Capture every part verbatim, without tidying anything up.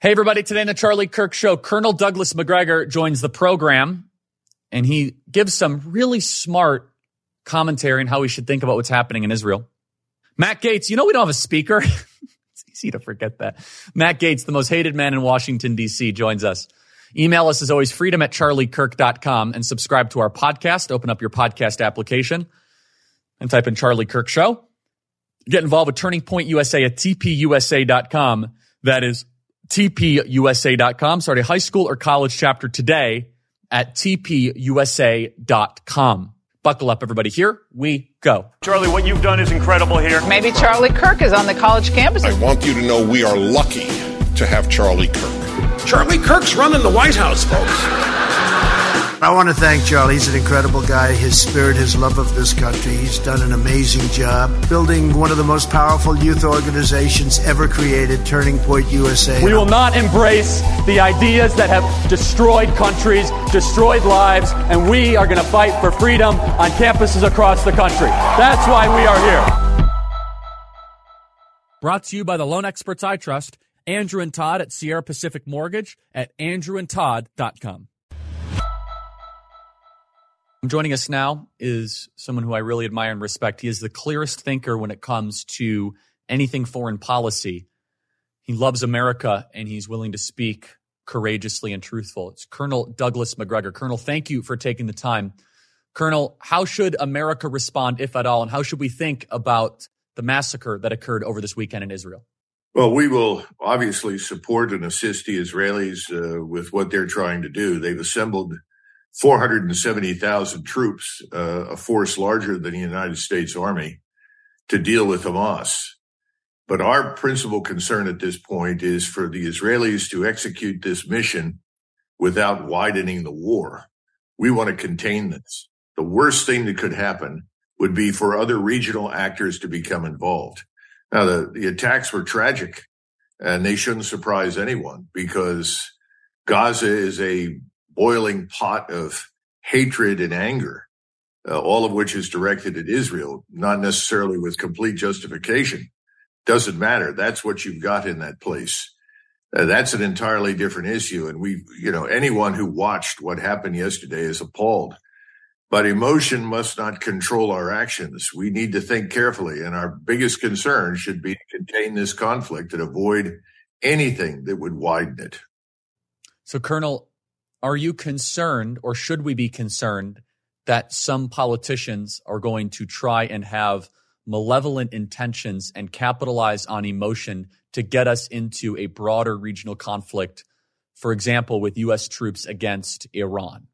Hey, everybody. Today on the Charlie Kirk Show, Colonel Douglas Macgregor joins the program, and he gives some really smart commentary on how we should think about what's happening in Israel. Matt Gaetz, you know we don't have a speaker. It's easy to forget that. Matt Gaetz, the most hated man in Washington, D C, joins us. Email us, as always, freedom at charlie kirk dot com, and subscribe to our podcast. Open up your podcast application and type in Charlie Kirk Show. Get involved with Turning Point U S A at t p u s a dot com. That is t p u s a dot com. Start a high school or college chapter today at t p u s a dot com. Buckle up, everybody. Here we go. Charlie, what you've done is incredible here. Maybe Charlie Kirk is on the college campus. I want you to know we are lucky to have Charlie Kirk. Charlie Kirk's running the White House, folks. I want to thank Charlie. He's an incredible guy. His spirit, his love of this country. He's done an amazing job building one of the most powerful youth organizations ever created, Turning Point U S A. We will not embrace the ideas that have destroyed countries, destroyed lives, and we are going to fight for freedom on campuses across the country. That's why we are here. Brought to you by the loan experts I trust, Andrew and Todd at Sierra Pacific Mortgage at andrew and todd dot com. Joining us now is someone who I really admire and respect. He is the clearest thinker when it comes to anything foreign policy. He loves America, and he's willing to speak courageously and truthful. It's Colonel Douglas Macgregor. Colonel, thank you for taking the time. Colonel, how should America respond, if at all, and how should we think about the massacre that occurred over this weekend in Israel? Well, we will obviously support and assist the Israelis uh, with what they're trying to do. They've assembled four hundred seventy thousand troops, uh, a force larger than the United States Army, to deal with Hamas. But our principal concern at this point is for the Israelis to execute this mission without widening the war. We want to contain this. The worst thing that could happen would be for other regional actors to become involved. Now, the, the attacks were tragic, and they shouldn't surprise anyone, because Gaza is a boiling pot of hatred and anger, uh, all of which is directed at Israel, not necessarily with complete justification. Doesn't matter. That's what you've got in that place. Uh, that's an entirely different issue. And we, you know, anyone who watched what happened yesterday is appalled. But emotion must not control our actions. We need to think carefully. And our biggest concern should be to contain this conflict and avoid anything that would widen it. So, Colonel, are you concerned, or should we be concerned, that some politicians are going to try and have malevolent intentions and capitalize on emotion to get us into a broader regional conflict, for example, with U S troops against Iran?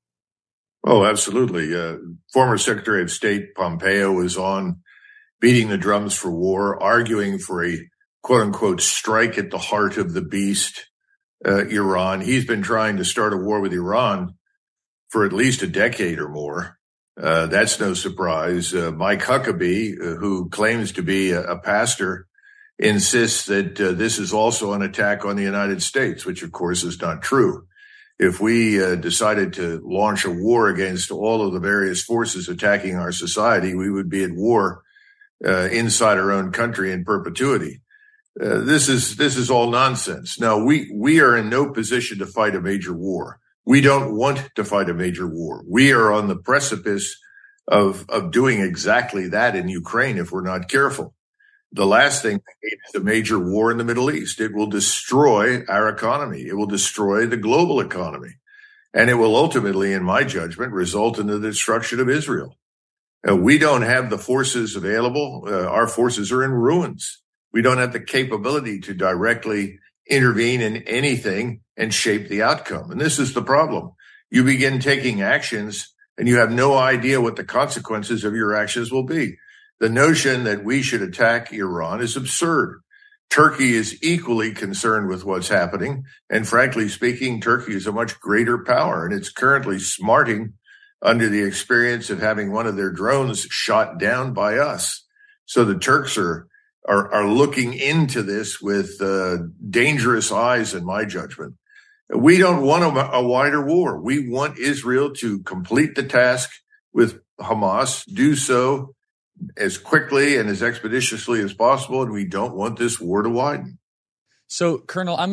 Oh, absolutely. Uh, former Secretary of State Pompeo was on beating the drums for war, arguing for a quote-unquote strike at the heart of the beast, uh, Iran. He's been trying to start a war with Iran for at least a decade or more. Uh, that's no surprise. Uh, Mike Huckabee, uh, who claims to be a, a pastor, insists that uh, this is also an attack on the United States, which, of course, is not true. If we uh, decided to launch a war against all of the various forces attacking our society, we would be at war uh, inside our own country in perpetuity. Uh, this is this is all nonsense. Now, we we are in no position to fight a major war. We don't want to fight a major war. We are on the precipice of of doing exactly that in Ukraine if we're not careful. The last thing we need is a major war in the Middle East. It will destroy our economy. It will destroy the global economy. And it will ultimately, in my judgment, result in the destruction of Israel. Uh, we don't have the forces available. Uh, our forces are in ruins. We don't have the capability to directly intervene in anything and shape the outcome. And this is the problem. You begin taking actions and you have no idea what the consequences of your actions will be. The notion that we should attack Iran is absurd. Turkey is equally concerned with what's happening. And frankly speaking, Turkey is a much greater power, and it's currently smarting under the experience of having one of their drones shot down by us. So the Turks are Are, are looking into this with uh, dangerous eyes, in my judgment. We don't want a, a wider war. We want Israel to complete the task with Hamas, do so as quickly and as expeditiously as possible, and we don't want this war to widen. So, Colonel, I'm going to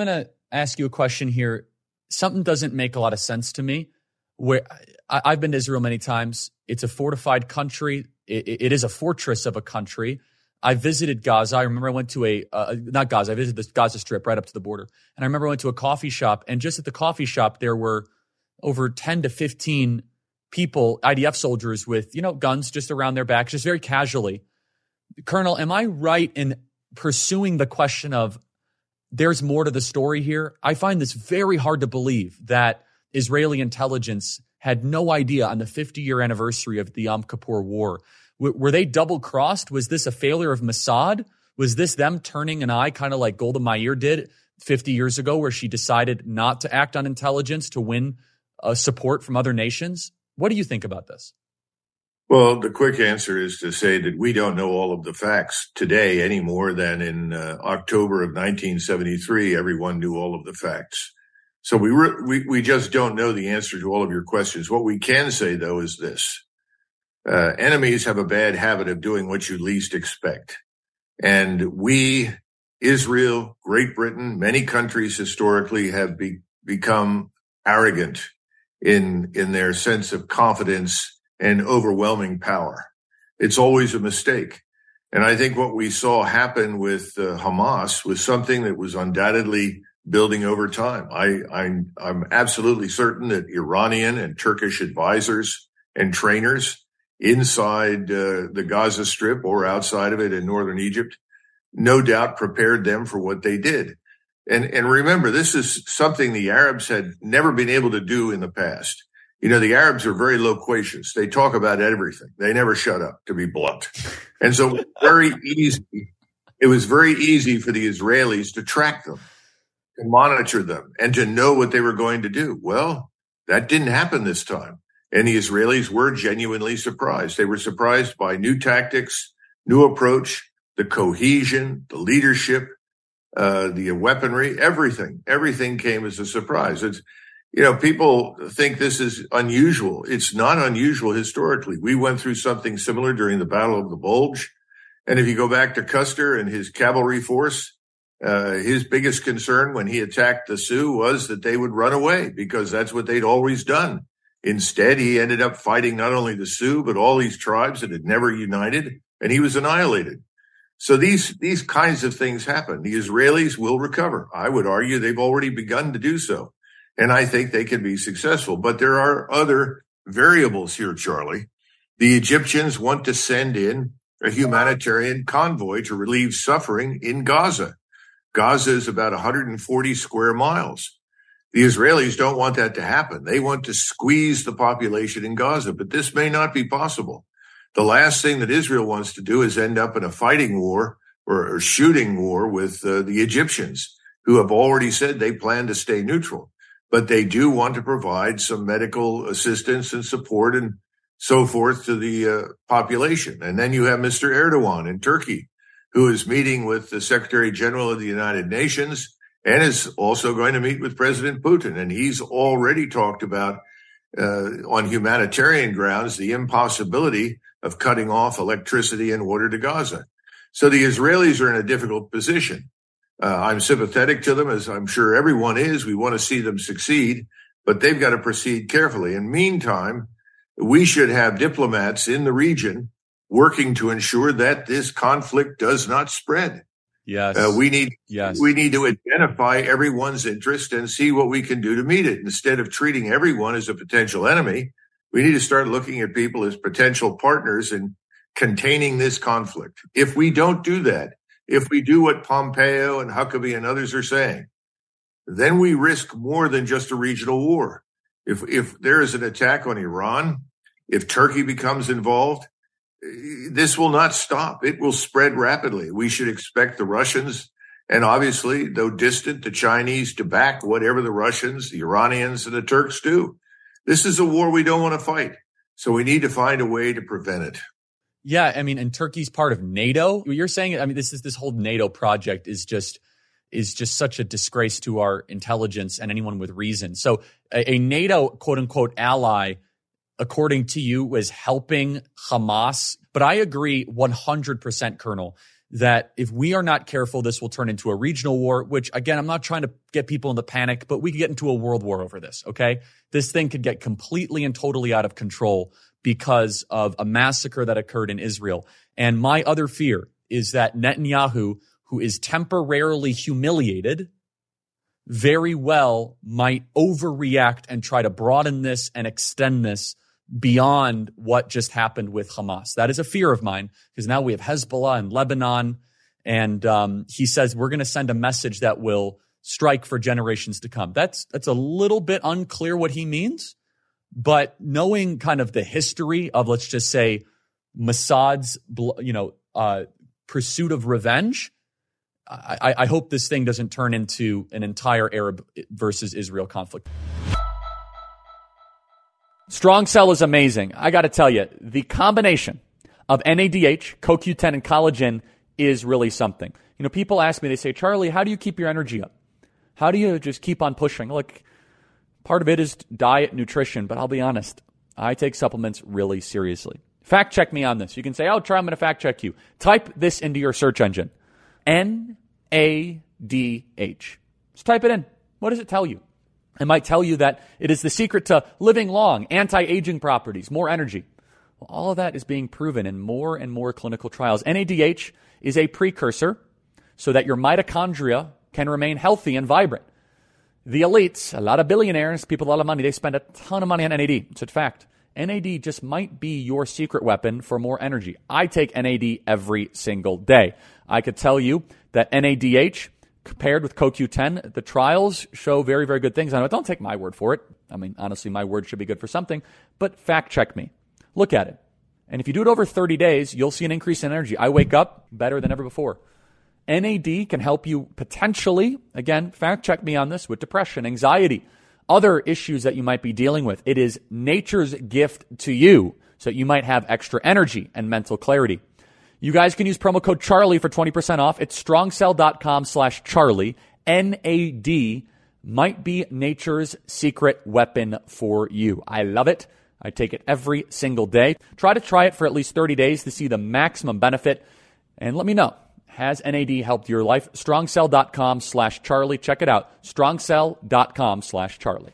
ask you a question here. Something doesn't make a lot of sense to me. Where I, I've been to Israel many times. It's a fortified country. It, it is a fortress of a country. I visited Gaza. I remember I went to a, uh, not Gaza, I visited the Gaza Strip right up to the border. And I remember I went to a coffee shop, and just at the coffee shop, there were over ten to fifteen people, I D F soldiers with, you know, guns just around their backs, just very casually. Colonel, am I right in pursuing the question of there's more to the story here? I find this very hard to believe that Israeli intelligence had no idea on the fifty-year anniversary of the Yom Kippur War. W- were they double-crossed? Was this a failure of Mossad? Was this them turning an eye, kind of like Golda Meir did fifty years ago, where she decided not to act on intelligence to win uh, support from other nations? What do you think about this? Well, the quick answer is to say that we don't know all of the facts today any more than in uh, October of nineteen seventy-three, everyone knew all of the facts. So we, re- we we just don't know the answer to all of your questions. What we can say, though, is this. Uh, enemies have a bad habit of doing what you least expect. And we, Israel, Great Britain, many countries historically have be- become arrogant in in their sense of confidence and overwhelming power. It's always a mistake. And I think what we saw happen with uh, Hamas was something that was undoubtedly building over time. I, I'm, I'm absolutely certain that Iranian and Turkish advisors and trainers inside uh, the Gaza Strip or outside of it in northern Egypt, no doubt prepared them for what they did. And, and remember, this is something the Arabs had never been able to do in the past. You know, the Arabs are very loquacious. They talk about everything. They never shut up, to be blunt. And so it was very easy. It was very easy for the Israelis to track them, to monitor them, and to know what they were going to do. Well, that didn't happen this time. And the Israelis were genuinely surprised. They were surprised by new tactics, new approach, the cohesion, the leadership, uh, the weaponry, everything. Everything came as a surprise. It's, You know, people think this is unusual. It's not unusual historically. We went through something similar during the Battle of the Bulge. And if you go back to Custer and his cavalry force, uh, his biggest concern when he attacked the Sioux was that they would run away because that's what they'd always done. Instead, he ended up fighting not only the Sioux, but all these tribes that had never united, and he was annihilated. So these, these kinds of things happen. The Israelis will recover. I would argue they've already begun to do so. And I think they can be successful. But there are other variables here, Charlie. The Egyptians want to send in a humanitarian convoy to relieve suffering in Gaza. Gaza is about one hundred forty square miles. The Israelis don't want that to happen. They want to squeeze the population in Gaza, but this may not be possible. The last thing that Israel wants to do is end up in a fighting war or a shooting war with uh, the Egyptians, who have already said they plan to stay neutral. But they do want to provide some medical assistance and support and so forth to the uh, population. And then you have Mister Erdogan in Turkey, who is meeting with the Secretary General of the United Nations and is also going to meet with President Putin. And he's already talked about, uh, on humanitarian grounds, the impossibility of cutting off electricity and water to Gaza. So the Israelis are in a difficult position. Uh, I'm sympathetic to them, as I'm sure everyone is. We want to see them succeed, but they've got to proceed carefully. In the meantime, we should have diplomats in the region working to ensure that this conflict does not spread. Yes. Uh, we need yes. we need to identify everyone's interest and see what we can do to meet it. Instead of treating everyone as a potential enemy, we need to start looking at people as potential partners in containing this conflict. If we don't do that, if we do what Pompeo and Huckabee and others are saying, then we risk more than just a regional war. If if there is an attack on Iran, if Turkey becomes involved, this will not stop. It will spread rapidly. We should expect the Russians, and obviously, though distant, the Chinese to back whatever the Russians, the Iranians, and the Turks do. This is a war we don't want to fight. So we need to find a way to prevent it. Yeah, I mean, and Turkey's part of NATO. You're saying, I mean, this is this whole NATO project is just is just such a disgrace to our intelligence and anyone with reason. So a, a NATO quote unquote ally, according to you, was helping Hamas. But I agree one hundred percent, Colonel, that if we are not careful, this will turn into a regional war, which again, I'm not trying to get people into panic, but we could get into a world war over this, okay? This thing could get completely and totally out of control because of a massacre that occurred in Israel. And my other fear is that Netanyahu, who is temporarily humiliated, very well might overreact and try to broaden this and extend this beyond what just happened with Hamas. That is a fear of mine, because now we have Hezbollah and Lebanon, and um, he says we're going to send a message that will strike for generations to come. That's that's a little bit unclear what he means, but knowing kind of the history of, let's just say, Mossad's, you know, uh, pursuit of revenge, I, I hope this thing doesn't turn into an entire Arab versus Israel conflict. Strong Cell is amazing. I got to tell you, the combination of N A D H, C O Q ten, and collagen is really something. You know, people ask me, they say, Charlie, how do you keep your energy up? How do you just keep on pushing? Look, part of it is diet, nutrition, but I'll be honest, I take supplements really seriously. Fact check me on this. You can say, oh, Charlie, I'm going to fact check you. Type this into your search engine. N A D H. Just type it in. What does it tell you? It might tell you that it is the secret to living long, anti-aging properties, more energy. Well, all of that is being proven in more and more clinical trials. N A D H is a precursor so that your mitochondria can remain healthy and vibrant. The elites, a lot of billionaires, people with a lot of money, they spend a ton of money on N A D. It's a fact. N A D just might be your secret weapon for more energy. I take N A D every single day. I could tell you that N A D H compared with C O Q ten, the trials show very, very good things. I know, don't take my word for it. I mean, honestly, my word should be good for something, but fact check me. Look at it. And if you do it over thirty days, you'll see an increase in energy. I wake up better than ever before. N A D can help you potentially, again, fact check me on this, with depression, anxiety, other issues that you might be dealing with. It is nature's gift to you so that you might have extra energy and mental clarity. You guys can use promo code Charlie for twenty percent off. It's strongcell.com slash Charlie. N A D might be nature's secret weapon for you. I love it. I take it every single day. Try to try it for at least thirty days to see the maximum benefit. And let me know, has N A D helped your life? strongcell.com slash Charlie. Check it out. strongcell.com slash Charlie.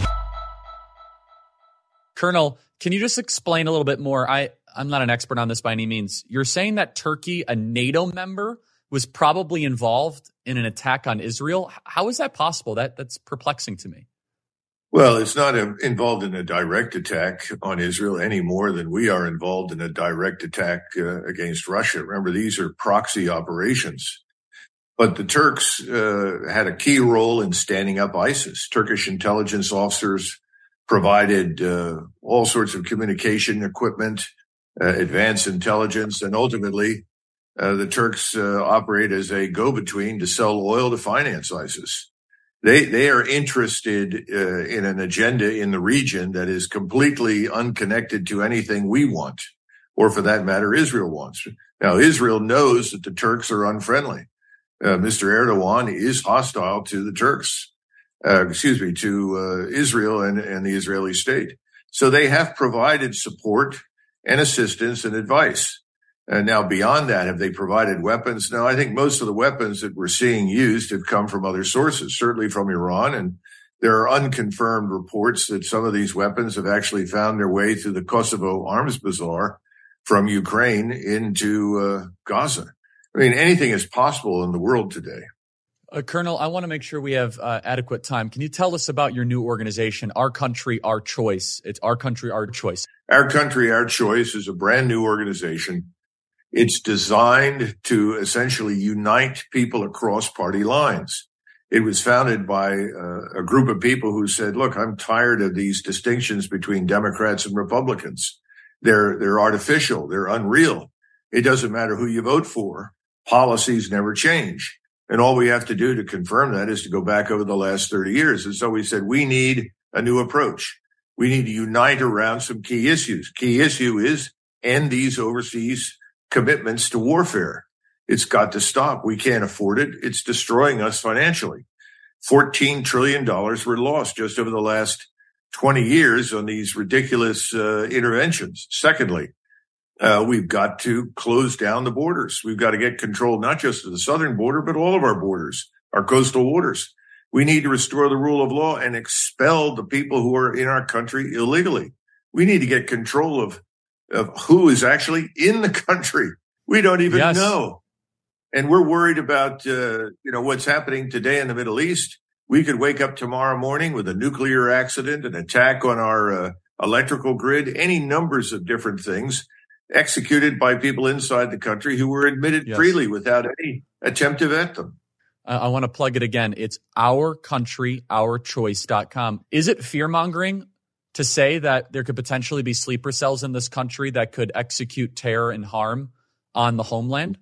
Colonel, can you just explain a little bit more? I, I'm not an expert on this by any means. You're saying that Turkey, a NATO member, was probably involved in an attack on Israel. How is that possible? That That's perplexing to me. Well, it's not a, involved in a direct attack on Israel any more than we are involved in a direct attack uh, against Russia. Remember, these are proxy operations. But the Turks uh, had a key role in standing up ISIS. Turkish intelligence officers provided uh, all sorts of communication equipment, uh, advanced intelligence, and ultimately uh, the Turks uh, operate as a go-between to sell oil to finance ISIS. They they are interested uh, in an agenda in the region that is completely unconnected to anything we want, or for that matter, Israel wants. Now, Israel knows that the Turks are unfriendly. Uh, Mister Erdogan is hostile to the Turks, uh, excuse me, to uh, Israel and, and the Israeli state. So they have provided support and assistance and advice. And now beyond that, have they provided weapons? No, I think most of the weapons that we're seeing used have come from other sources, certainly from Iran. And there are unconfirmed reports that some of these weapons have actually found their way through the Kosovo arms bazaar from Ukraine into uh, Gaza. I mean, anything is possible in the world today. Uh, Colonel, I want to make sure we have uh, adequate time. Can you tell us about your new organization, Our Country, Our Choice? It's Our Country, Our Choice. Our Country, Our Choice is a brand new organization. It's designed to essentially unite people across party lines. It was founded by uh, a group of people who said, look, I'm tired of these distinctions between Democrats and Republicans. They're, they're artificial. They're unreal. It doesn't matter who you vote for. Policies never change. And all we have to do to confirm that is to go back over the last thirty years. And so we said, we need a new approach. We need to unite around some key issues. Key issue is end these overseas commitments to warfare. It's got to stop. We can't afford it. It's destroying us financially. fourteen trillion dollars were lost just over the last twenty years on these ridiculous uh, interventions. Secondly, Uh, we've got to close down the borders. We've got to get control, not just of the southern border, but all of our borders, our coastal waters. We need to restore the rule of law and expel the people who are in our country illegally. We need to get control of, of who is actually in the country. We don't even yes. know. And we're worried about, uh, you know, what's happening today in the Middle East. We could wake up tomorrow morning with a nuclear accident, an attack on our uh, electrical grid, any numbers of different things executed by people inside the country who were admitted yes. freely without any attempt to vet them. Uh, I want to plug it again. It's our country our choice dot com. Is it fear-mongering to say that there could potentially be sleeper cells in this country that could execute terror and harm on the homeland?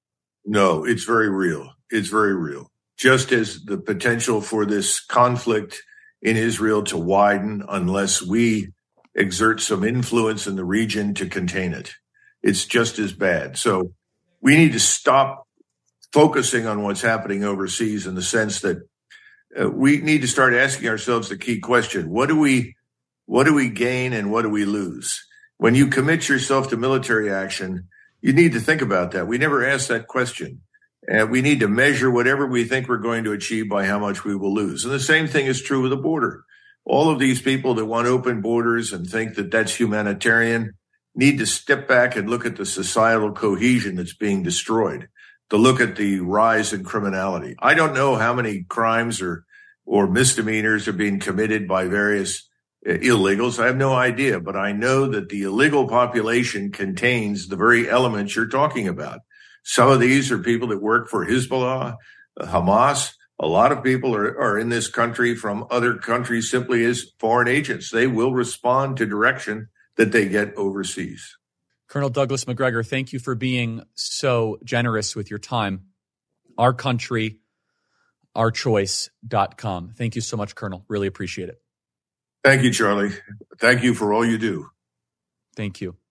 No, it's very real. It's very real. Just as the potential for this conflict in Israel to widen unless we exert some influence in the region to contain it. It's just as bad. So we need to stop focusing on what's happening overseas in the sense that uh, we need to start asking ourselves the key question. What do we, what do we gain and what do we lose? When you commit yourself to military action, you need to think about that. We never ask that question. And we need to measure whatever we think we're going to achieve by how much we will lose. And the same thing is true with the border. All of these people that want open borders and think that that's humanitarian need to step back and look at the societal cohesion that's being destroyed, to look at the rise in criminality. I don't know how many crimes or, or misdemeanors are being committed by various uh, illegals. I have no idea, but I know that the illegal population contains the very elements you're talking about. Some of these are people that work for Hezbollah, Hamas. A lot of people are, are in this country from other countries simply as foreign agents. They will respond to direction that they get overseas. Colonel Douglas Macgregor, thank you for being so generous with your time. Our country our choice dot com. Thank you so much, Colonel. Really appreciate it. Thank you, Charlie. Thank you for all you do. Thank you.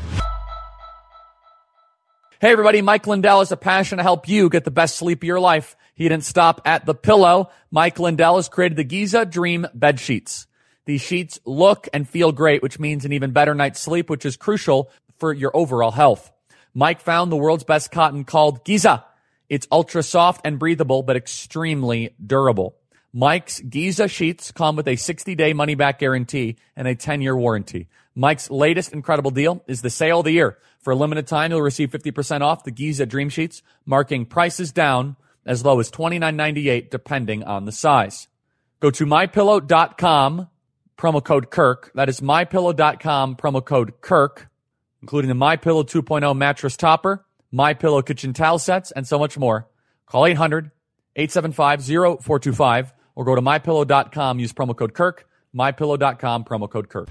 Hey, everybody. Mike Lindell has a passion to help you get the best sleep of your life. He didn't stop at the pillow. Mike Lindell has created the Giza Dream Bed Sheets. These sheets look and feel great, which means an even better night's sleep, which is crucial for your overall health. Mike found the world's best cotton called Giza. It's ultra soft and breathable, but extremely durable. Mike's Giza sheets come with a sixty-day money-back guarantee and a ten-year warranty. Mike's latest incredible deal is the sale of the year. For a limited time, you'll receive fifty percent off the Giza Dream Sheets, marking prices down as low as twenty-nine ninety-eight, depending on the size. Go to my pillow dot com, promo code Kirk. That is my pillow dot com, promo code Kirk, including the MyPillow two point oh mattress topper, MyPillow kitchen towel sets, and so much more. Call eight hundred, eight seven five, zero four two five or go to my pillow dot com, use promo code Kirk, my pillow dot com, promo code Kirk.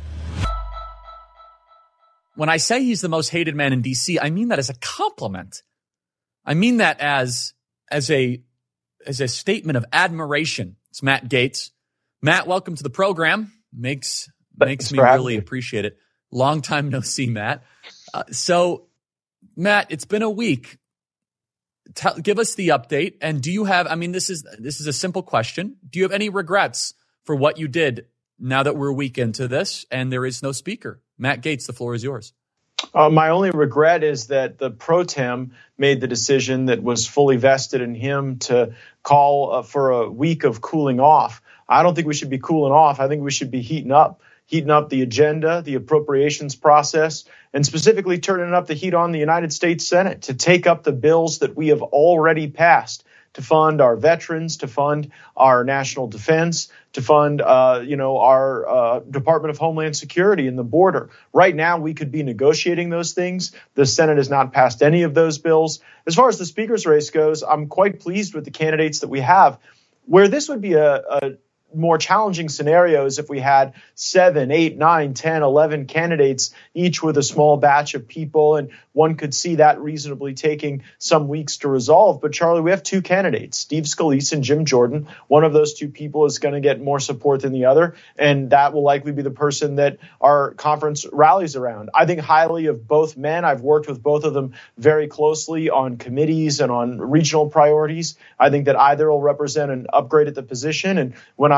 When I say he's the most hated man in D C, I mean that as a compliment. I mean that as as a as a statement of admiration. It's Matt Gaetz. Matt, welcome to the program. Makes makes Thanks me really me. appreciate it. Long time no see, Matt. Uh, so, Matt, it's been a week. Tell, give us the update. And do you have? I mean, this is this is a simple question. Do you have any regrets for what you did now that we're a week into this and there is no speaker? Matt Gaetz, the floor is yours. Uh, my only regret is that the pro tem made the decision that was fully vested in him to call uh, for a week of cooling off. I don't think we should be cooling off. I think we should be heating up, heating up the agenda, the appropriations process, and specifically turning up the heat on the United States Senate to take up the bills that we have already passed to fund our veterans, to fund our national defense, to fund, uh, you know, our uh, Department of Homeland Security and the border. Right now, we could be negotiating those things. The Senate has not passed any of those bills. As far as the speaker's race goes, I'm quite pleased with the candidates that we have. Where this would be a, a more challenging scenario is if we had seven, eight, nine, ten, eleven candidates, each with a small batch of people, and one could see that reasonably taking some weeks to resolve. But Charlie, we have two candidates, Steve Scalise and Jim Jordan. One of those two people is going to get more support than the other, and that will likely be the person that our conference rallies around. I think highly of both men. I've worked with both of them very closely on committees and on regional priorities. I think that either will represent an upgrade at the position. And when I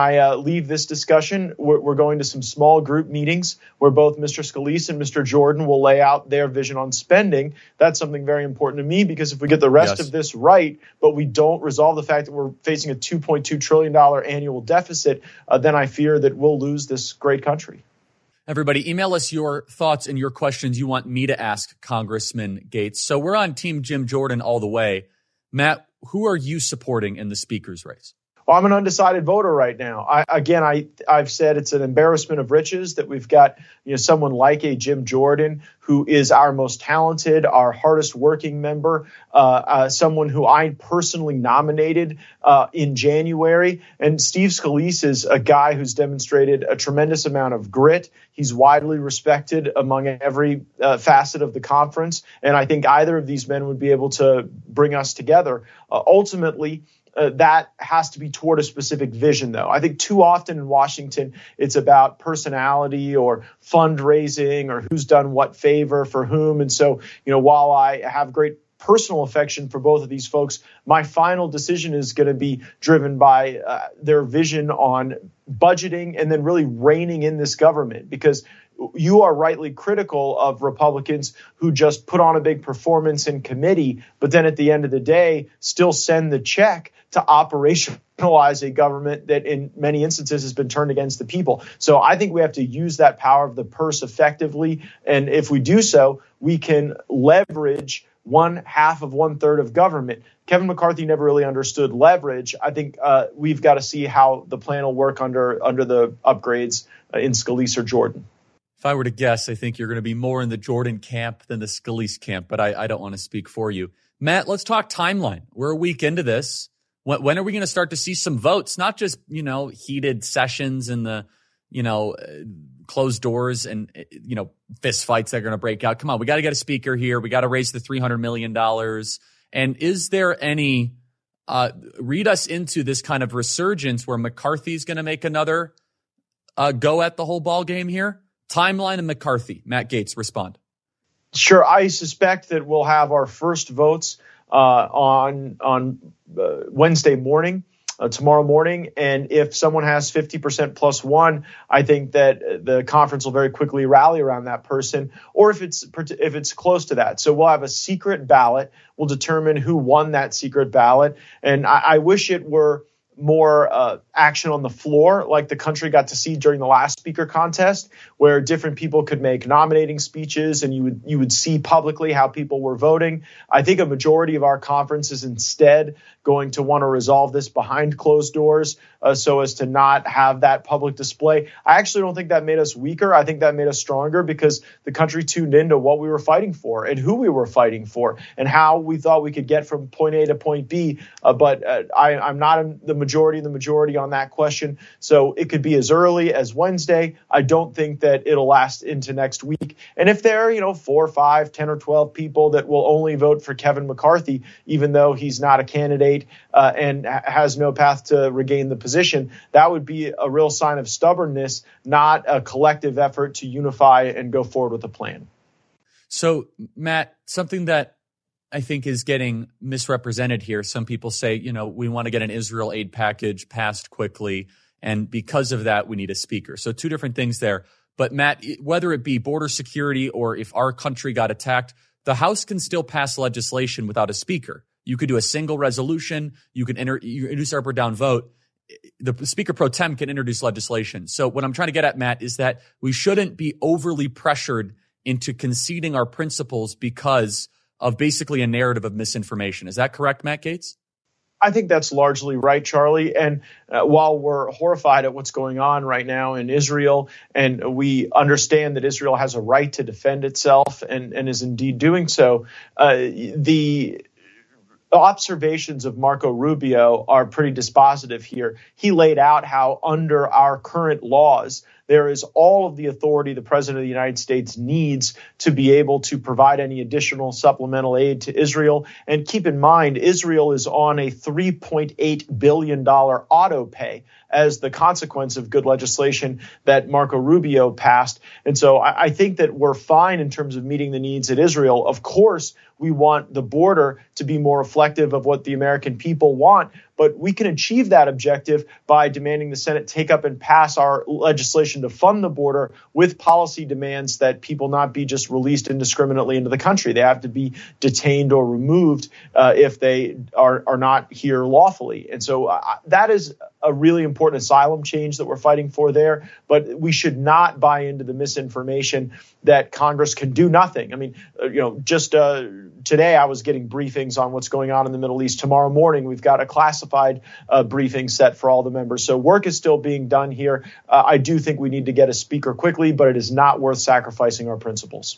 I uh, leave this discussion, we're, we're going to some small group meetings where both Mister Scalise and Mister Jordan will lay out their vision on spending. That's something very important to me, because if we get the rest yes. of this right, but we don't resolve the fact that we're facing a two point two trillion dollars annual deficit, uh, then I fear that we'll lose this great country. Everybody, email us your thoughts and your questions you want me to ask Congressman Gaetz. So we're on Team Jim Jordan all the way. Matt, who are you supporting in the speaker's race? Well, I'm an undecided voter right now. I, again, I, I've said it's an embarrassment of riches that we've got, you know, someone like a Jim Jordan, who is our most talented, our hardest working member, uh, uh, someone who I personally nominated uh, in January. And Steve Scalise is a guy who's demonstrated a tremendous amount of grit. He's widely respected among every uh, facet of the conference. And I think either of these men would be able to bring us together. Uh, ultimately, Uh, that has to be toward a specific vision, though. I think too often in Washington, it's about personality or fundraising or who's done what favor for whom. And so, you know, while I have great personal affection for both of these folks, my final decision is going to be driven by uh, their vision on budgeting and then really reining in this government, because you are rightly critical of Republicans who just put on a big performance in committee, but then at the end of the day, still send the check to operationalize a government that in many instances has been turned against the people. So I think we have to use that power of the purse effectively. And if we do so, we can leverage one half of one third of government. Kevin McCarthy never really understood leverage. I think uh, we've got to see how the plan will work under, under the upgrades uh, in Scalise or Jordan. If I were to guess, I think you're going to be more in the Jordan camp than the Scalise camp, but I, I don't want to speak for you. Matt, let's talk timeline. We're a week into this. When, when are we going to start to see some votes? Not just, you know, heated sessions in the, you know, uh, closed doors and, uh, you know, fist fights that are going to break out. Come on, we got to get a speaker here. We got to raise the three hundred million dollars. And is there any, uh, read us into this kind of resurgence where McCarthy's going to make another uh, go at the whole ball game here? Timeline and McCarthy. Matt Gaetz, respond. Sure. I suspect that we'll have our first votes uh, on on uh, Wednesday morning, uh, tomorrow morning. And if someone has fifty percent plus one, I think that the conference will very quickly rally around that person, or if it's if it's close to that. So we'll have a secret ballot. We'll determine who won that secret ballot. And I, I wish it were more uh, action on the floor like the country got to see during the last speaker contest, where different people could make nominating speeches and you would you would see publicly how people were voting. I think a majority of our conference is instead going to want to resolve this behind closed doors uh, so as to not have that public display. I actually don't think that made us weaker. I think that made us stronger, because the country tuned into what we were fighting for and who we were fighting for and how we thought we could get from point A to point B. Uh, but uh, I, I'm not in the majority the majority on that question. So it could be as early as Wednesday. I don't think that it'll last into next week. And if there are, you know, four, five, ten or twelve people that will only vote for Kevin McCarthy, even though he's not a candidate uh, and ha- has no path to regain the position, that would be a real sign of stubbornness, not a collective effort to unify and go forward with a plan. So, Matt, something that I think is getting misrepresented here. Some people say, you know, we want to get an Israel aid package passed quickly, and because of that, we need a speaker. So two different things there. But Matt, whether it be border security or if our country got attacked, the House can still pass legislation without a speaker. You could do a single resolution. You can enter, you introduce up or down vote. The Speaker pro tem can introduce legislation. So what I'm trying to get at, Matt, is that we shouldn't be overly pressured into conceding our principles because of basically a narrative of misinformation. Is that correct, Matt Gaetz? I think that's largely right, Charlie. And uh, while we're horrified at what's going on right now in Israel, and we understand that Israel has a right to defend itself and, and is indeed doing so, uh, the observations of Marco Rubio are pretty dispositive here. He laid out how under our current laws, there is all of the authority the president of the United States needs to be able to provide any additional supplemental aid to Israel. And keep in mind, Israel is on a three point eight billion dollars auto pay as the consequence of good legislation that Marco Rubio passed. And so I, I think that we're fine in terms of meeting the needs at Israel. Of course, we want the border to be more reflective of what the American people want. But we can achieve that objective by demanding the Senate take up and pass our legislation to fund the border with policy demands that people not be just released indiscriminately into the country. They have to be detained or removed uh, if they are, are not here lawfully. And so uh, that is a really important asylum change that we're fighting for there. But we should not buy into the misinformation that Congress can do nothing. I mean, uh, you know, just uh, today I was getting briefings on what's going on in the Middle East. Tomorrow morning, we've got a classified uh, briefing set for all the members. So work is still being done here. Uh, I do think we need to get a speaker quickly, but it is not worth sacrificing our principles.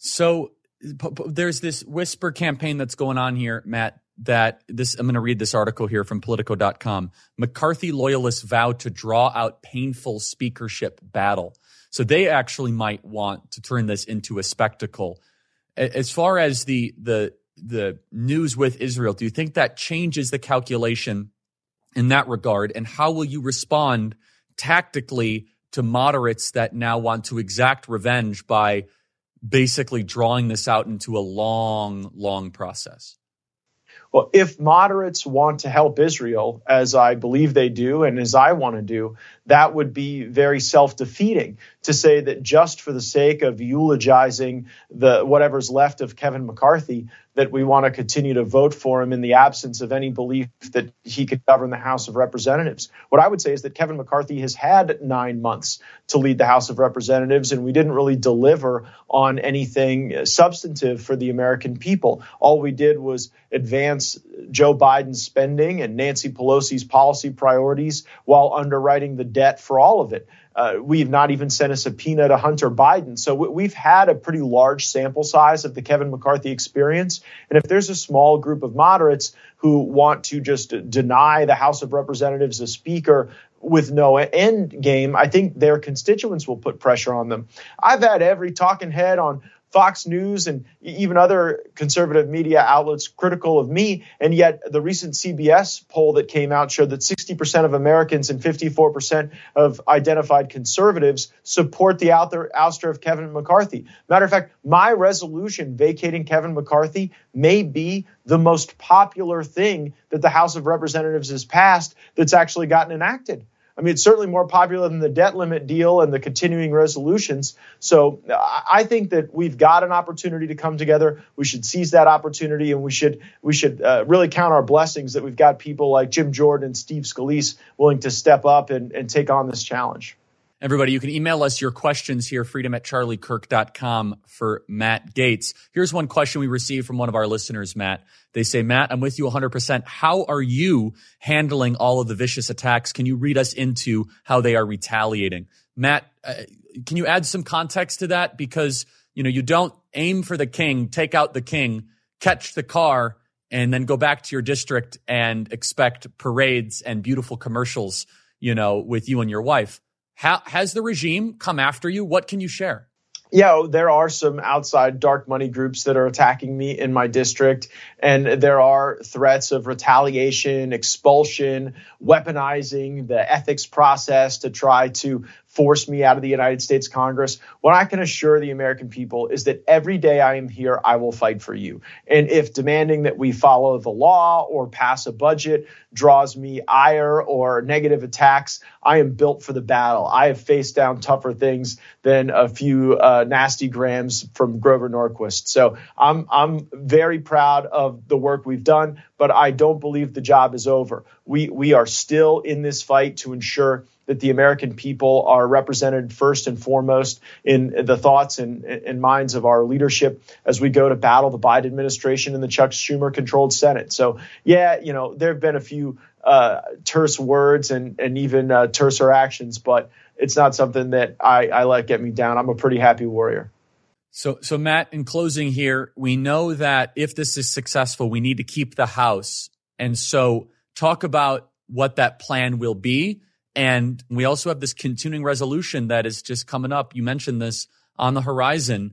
So p- p- there's this whisper campaign that's going on here, Matt, that this, I'm going to read this article here from Politico dot com. McCarthy loyalists vow to draw out painful speakership battle. So they actually might want to turn this into a spectacle. As far as the the the news with Israel, do you think that changes the calculation in that regard? And how will you respond tactically to moderates that now want to exact revenge by basically drawing this out into a long, long process? Well, if moderates want to help Israel, as I believe they do and as I want to do, that would be very self-defeating to say that just for the sake of eulogizing the whatever's left of Kevin McCarthy, that we want to continue to vote for him in the absence of any belief that he could govern the House of Representatives. What I would say is that Kevin McCarthy has had nine months to lead the House of Representatives, and we didn't really deliver on anything substantive for the American people. All we did was advance Joe Biden's spending and Nancy Pelosi's policy priorities while underwriting the debt for all of it. Uh, we've not even sent a subpoena to Hunter Biden. So we've had a pretty large sample size of the Kevin McCarthy experience. And if there's a small group of moderates who want to just deny the House of Representatives a speaker with no end game, I think their constituents will put pressure on them. I've had every talking head on Fox News and even other conservative media outlets critical of me. And yet the recent C B S poll that came out showed that sixty percent of Americans and fifty-four percent of identified conservatives support the ouster of Kevin McCarthy. Matter of fact, my resolution vacating Kevin McCarthy may be the most popular thing that the House of Representatives has passed that's actually gotten enacted. I mean, it's certainly more popular than the debt limit deal and the continuing resolutions. So I think that we've got an opportunity to come together. We should seize that opportunity, and we should we should uh, really count our blessings that we've got people like Jim Jordan and Steve Scalise willing to step up and, and take on this challenge. Everybody, you can email us your questions here, freedom at charlie kirk dot com for Matt Gaetz. Here's one question we received from one of our listeners, Matt. They say, Matt, I'm with you one hundred percent. How are you handling all of the vicious attacks? Can you read us into how they are retaliating? Matt, uh, can you add some context to that? Because, you know, you don't aim for the king, take out the king, catch the car, and then go back to your district and expect parades and beautiful commercials, you know, with you and your wife. How, has the regime come after you? What can you share? Yeah, there are some outside dark money groups that are attacking me in my district, and there are threats of retaliation, expulsion, weaponizing the ethics process to try to force me out of the United States Congress. What I can assure the American people is that every day I am here, I will fight for you. And if demanding that we follow the law or pass a budget draws me ire or negative attacks, I am built for the battle. I have faced down tougher things than a few uh, nasty grams from Grover Norquist. So I'm I'm very proud of the work we've done, but I don't believe the job is over. We we are still in this fight to ensure that the American people are represented first and foremost in the thoughts and, and minds of our leadership as we go to battle the Biden administration and the Chuck Schumer-controlled Senate. So, yeah, you know, there have been a few uh, terse words and, and even uh, terser actions, but it's not something that I, I let get me down. I'm a pretty happy warrior. So, so Matt, in closing here, we know that if this is successful, we need to keep the House. And so talk about what that plan will be. And we also have this continuing resolution that is just coming up. You mentioned this on the horizon.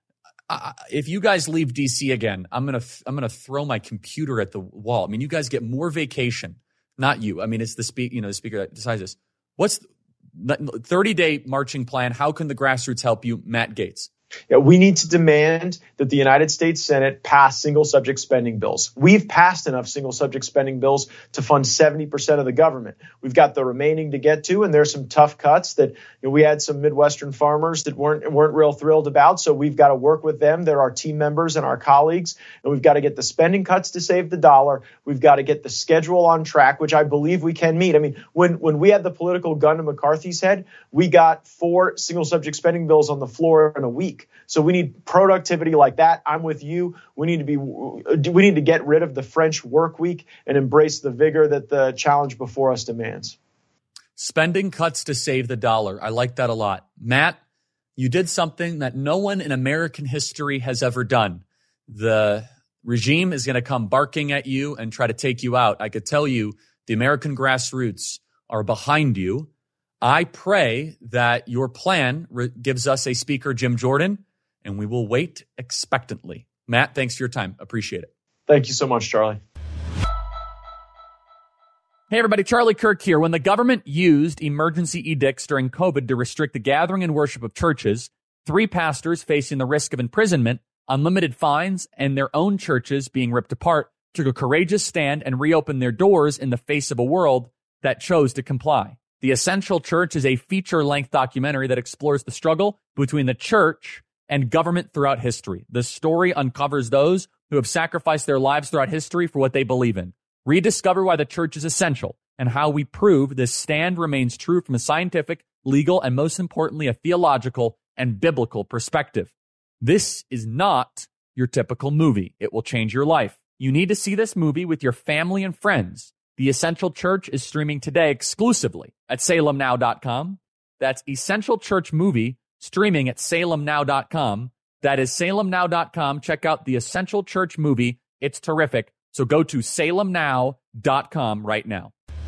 Uh, if you guys leave D C again, I'm gonna I'm gonna throw my computer at the wall. I mean, you guys get more vacation, not you. I mean, it's the speak you know the speaker that decides this. What's the thirty day marching plan? How can the grassroots help you, Matt Gaetz? Yeah, we need to demand that the United States Senate pass single subject spending bills. We've passed enough single subject spending bills to fund seventy percent of the government. We've got the remaining to get to, and there's some tough cuts that, you know, we had some Midwestern farmers that weren't weren't real thrilled about. So we've got to work with them. They're our team members and our colleagues, and we've got to get the spending cuts to save the dollar. We've got to get the schedule on track, which I believe we can meet. I mean, when when we had the political gun to McCarthy's head, we got four single subject spending bills on the floor in a week. So we need productivity like that. I'm with you. We need to be, we need to get rid of the French work week and embrace the vigor that the challenge before us demands. Spending cuts to save the dollar. I like that a lot. Matt, you did something that no one in American history has ever done. The regime is going to come barking at you and try to take you out. I could tell you the American grassroots are behind you. I pray that your plan re- gives us a speaker, Jim Jordan, and we will wait expectantly. Matt, thanks for your time. Appreciate it. Thank you so much, Charlie. Hey, everybody. Charlie Kirk here. When the government used emergency edicts during COVID to restrict the gathering and worship of churches, three pastors facing the risk of imprisonment, unlimited fines, and their own churches being ripped apart took a courageous stand and reopened their doors in the face of a world that chose to comply. The Essential Church is a feature-length documentary that explores the struggle between the church and government throughout history. The story uncovers those who have sacrificed their lives throughout history for what they believe in. Rediscover why the church is essential and how we prove this stand remains true from a scientific, legal, and most importantly, a theological and biblical perspective. This is not your typical movie. It will change your life. You need to see this movie with your family and friends. The Essential Church is streaming today exclusively at salem now dot com. That's Essential Church movie streaming at salem now dot com. That is salem now dot com. Check out the Essential Church movie. It's terrific. So go to salem now dot com right now.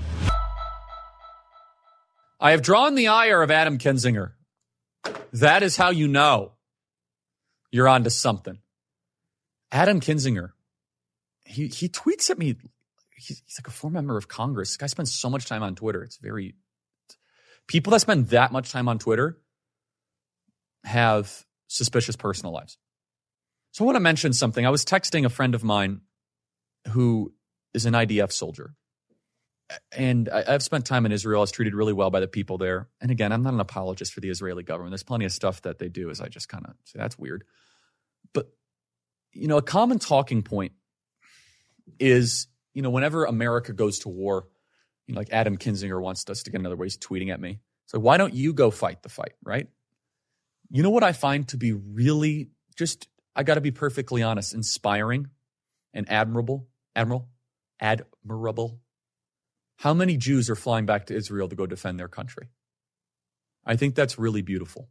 I have drawn the ire of Adam Kinzinger. That is how you know you're onto something. Adam Kinzinger, he, he tweets at me. He's, he's like a former member of Congress. This guy spends so much time on Twitter. It's very... People that spend that much time on Twitter have suspicious personal lives. So I want to mention something. I was texting a friend of mine who is an I D F soldier. And I, I've spent time in Israel. I was treated really well by the people there. And again, I'm not an apologist for the Israeli government. There's plenty of stuff that they do as I just kind of say, that's weird. But, you know, a common talking point is, you know, whenever America goes to war, you know, like Adam Kinzinger wants us to get another way, he's tweeting at me. So why don't you go fight the fight, right? You know what I find to be really just, I got to be perfectly honest, inspiring and admirable, admiral, admirable. How many Jews are flying back to Israel to go defend their country? I think that's really beautiful.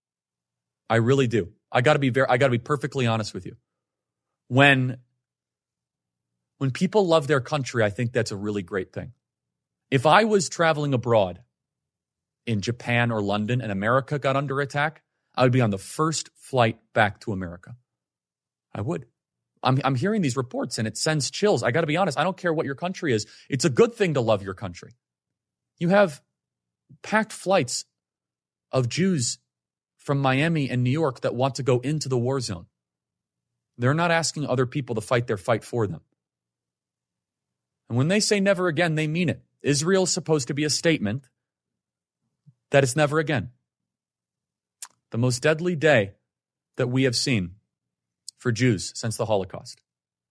I really do. I got to be very, I got to be perfectly honest with you. When When people love their country, I think that's a really great thing. If I was traveling abroad in Japan or London and America got under attack, I would be on the first flight back to America. I would. I'm, I'm hearing these reports and it sends chills. I got to be honest. I don't care what your country is. It's a good thing to love your country. You have packed flights of Jews from Miami and New York that want to go into the war zone. They're not asking other people to fight their fight for them. And when they say never again, they mean it. Israel is supposed to be a statement that it's never again. The most deadly day that we have seen for Jews since the Holocaust.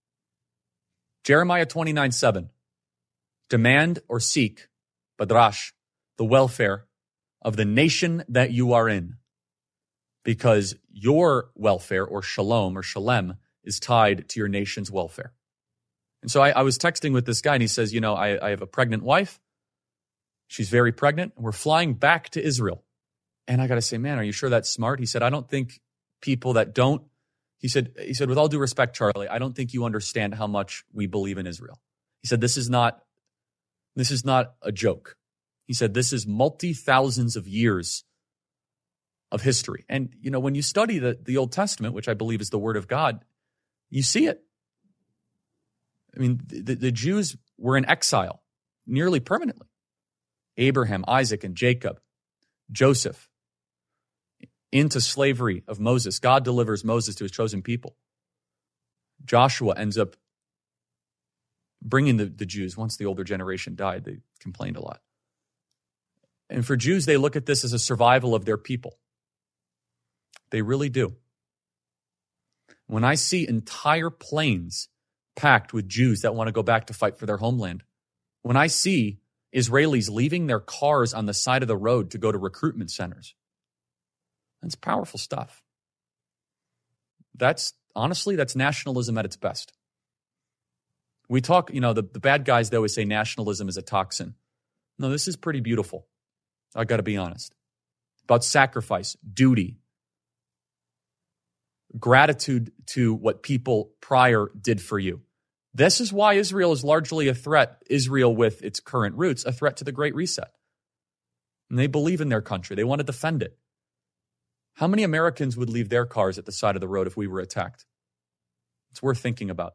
Jeremiah twenty-nine seven. Demand or seek, badrash, the welfare of the nation that you are in, because your welfare, or shalom, or shalem, is tied to your nation's welfare. And so I, I was texting with this guy, and he says, you know, I, I have a pregnant wife. She's very pregnant, and we're flying back to Israel. And I got to say, man, are you sure that's smart? He said, I don't think people that don't, he said, he said, with all due respect, Charlie, I don't think you understand how much we believe in Israel. He said, this is not, this is not a joke. He said, this is multi-thousands of years of history. And, you know, when you study the, the Old Testament, which I believe is the Word of God, you see it. I mean, the, the Jews were in exile nearly permanently. Abraham, Isaac, and Jacob, Joseph, into slavery of Moses. God delivers Moses to his chosen people. Joshua ends up bringing the, the Jews. Once the older generation died, they complained a lot. And for Jews, they look at this as a survival of their people. They really do. When I see entire planes packed with Jews that want to go back to fight for their homeland, when I see Israelis leaving their cars on the side of the road to go to recruitment centers, that's powerful stuff. That's, honestly, that's nationalism at its best. We talk, you know, the, the bad guys, they always say nationalism is a toxin. No, this is pretty beautiful. I got to be honest. About sacrifice, duty, gratitude to what people prior did for you. This is why Israel is largely a threat, Israel with its current roots, a threat to the Great Reset. And they believe in their country. They want to defend it. How many Americans would leave their cars at the side of the road if we were attacked? It's worth thinking about.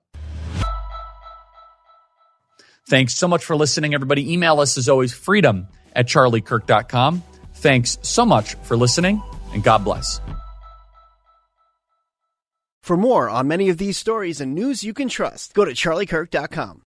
Thanks so much for listening, everybody. Email us as always, freedom at charlie kirk dot com. Thanks so much for listening, and God bless. For more on many of these stories and news you can trust, go to charlie kirk dot com.